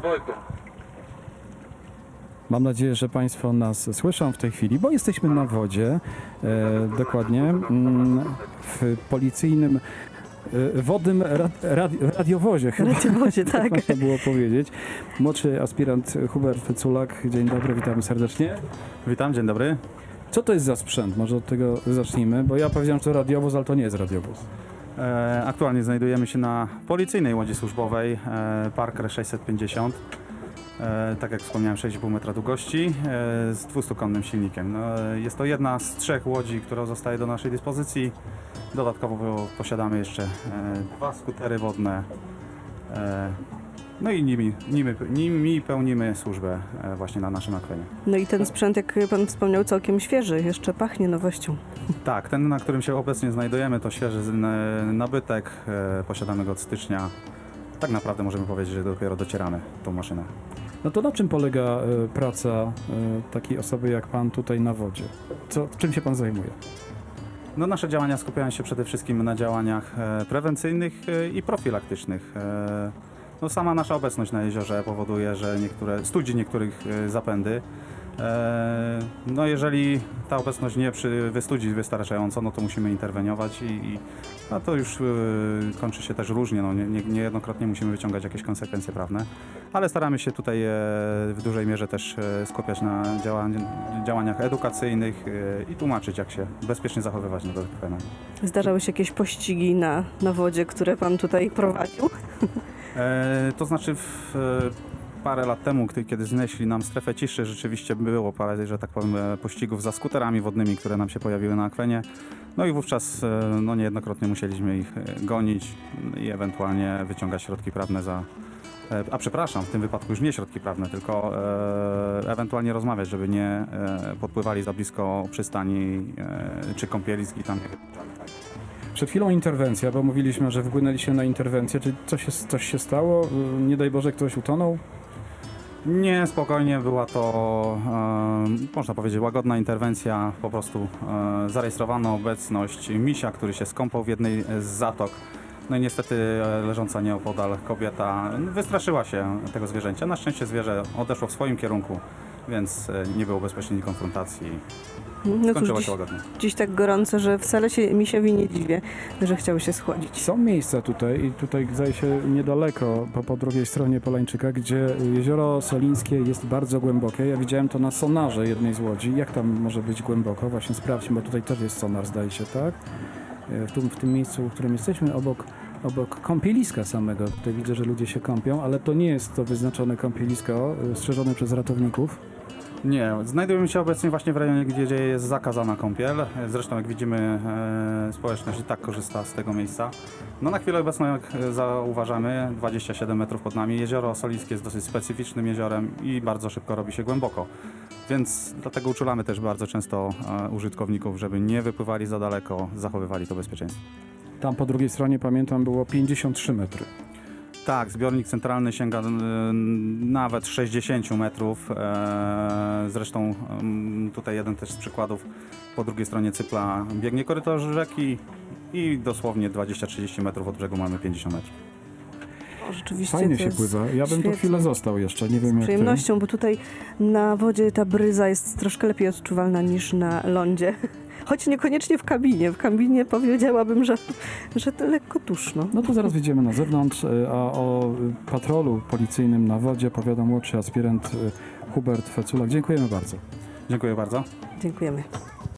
Mam nadzieję, że Państwo nas słyszą w tej chwili, bo jesteśmy na wodzie, dokładnie w policyjnym wodnym radiowozie, chyba Radiowozie, tak. można było powiedzieć. Młodszy aspirant Hubert Feculak. Dzień dobry, witamy serdecznie. Witam, dzień dobry. Co to jest za sprzęt? Może od tego zacznijmy, bo ja powiedziałem, że to radiowóz, ale to nie jest radiowóz. Aktualnie znajdujemy się na policyjnej łodzi służbowej Parker 650. Tak jak wspomniałem, 6,5 metra długości z 200-konnym silnikiem. Jest to jedna z 3 łodzi, która zostaje do naszej dyspozycji. Dodatkowo posiadamy jeszcze 2 skutery wodne. No i nimi pełnimy służbę właśnie na naszym akwenie. No i ten sprzęt, jak pan wspomniał, całkiem świeży, jeszcze pachnie nowością. Tak, ten, na którym się obecnie znajdujemy, to świeży nabytek. Posiadamy go od stycznia. Tak naprawdę możemy powiedzieć, że dopiero docieramy tą maszynę. No to na czym polega praca takiej osoby jak pan tutaj na wodzie? Czym się pan zajmuje? No, nasze działania skupiają się przede wszystkim na działaniach prewencyjnych i profilaktycznych. No, sama nasza obecność na jeziorze powoduje, że studzi niektórych zapędy. No, jeżeli ta obecność nie wystudzi wystarczająco, no to musimy interweniować a to już kończy się też różnie. No, niejednokrotnie musimy wyciągać jakieś konsekwencje prawne, ale staramy się tutaj w dużej mierze też skupiać na działaniach edukacyjnych i tłumaczyć, jak się bezpiecznie zachowywać na tych akwenach. Zdarzały się jakieś pościgi na wodzie, które pan tutaj prowadził? To znaczy parę lat temu, kiedy znieśli nam strefę ciszy, rzeczywiście było parę, że tak powiem, pościgów za skuterami wodnymi, które nam się pojawiły na akwenie. No i wówczas niejednokrotnie musieliśmy ich gonić i ewentualnie wyciągać środki prawne w tym wypadku już nie środki prawne, tylko ewentualnie rozmawiać, żeby nie podpływali za blisko przystani czy kąpielisk i tam nie wypuszczali. Przed chwilą interwencja, bo mówiliśmy, że wpłynęliście na interwencję. Czy coś się stało? Nie daj Boże, ktoś utonął? Nie, spokojnie, była to, można powiedzieć, łagodna interwencja. Po prostu zarejestrowano obecność misia, który się skąpał w jednej z zatok. No i niestety leżąca nieopodal kobieta wystraszyła się tego zwierzęcia. Na szczęście zwierzę odeszło w swoim kierunku, więc nie było bezpośredniej konfrontacji. No Skończyło cóż, się łagodnie. dziś tak gorąco, że wcale się misiowi nie dziwię, że chciał się schłodzić. Są miejsca tutaj zdaje się niedaleko, po drugiej stronie Polańczyka, gdzie jezioro Solińskie jest bardzo głębokie. Ja widziałem to na sonarze jednej z łodzi. Jak tam może być głęboko? Właśnie sprawdźmy, bo tutaj też jest sonar, zdaje się, tak? W tym miejscu, w którym jesteśmy, obok kąpieliska samego. Tutaj widzę, że ludzie się kąpią, ale to nie jest to wyznaczone kąpielisko, strzeżone przez ratowników. Nie, znajdujemy się obecnie właśnie w rejonie, gdzie jest zakazana kąpiel. Zresztą jak widzimy, społeczność i tak korzysta z tego miejsca. No na chwilę obecną, jak zauważamy, 27 metrów pod nami. Jezioro Solińskie jest dosyć specyficznym jeziorem i bardzo szybko robi się głęboko. Więc dlatego uczulamy też bardzo często użytkowników, żeby nie wypływali za daleko, zachowywali to bezpieczeństwo. Tam po drugiej stronie, pamiętam, było 53 metry. Tak, zbiornik centralny sięga nawet 60 metrów. Zresztą tutaj jeden też z przykładów, po drugiej stronie cypla biegnie korytarz rzeki i dosłownie 20-30 metrów od brzegu mamy 50 metrów. O, rzeczywiście Fajnie to się jest pływa. Ja bym tu świetnie. chwilę został jeszcze, nie wiem jak ty. Z przyjemnością, bo tutaj na wodzie ta bryza jest troszkę lepiej odczuwalna niż na lądzie. Choć niekoniecznie w kabinie. W kabinie powiedziałabym, że to lekko duszno. No to zaraz wyjdziemy na zewnątrz, a o patrolu policyjnym na wodzie opowiada młodszy aspirant Hubert Feculak. Dziękujemy bardzo. Dziękuję bardzo. Dziękujemy.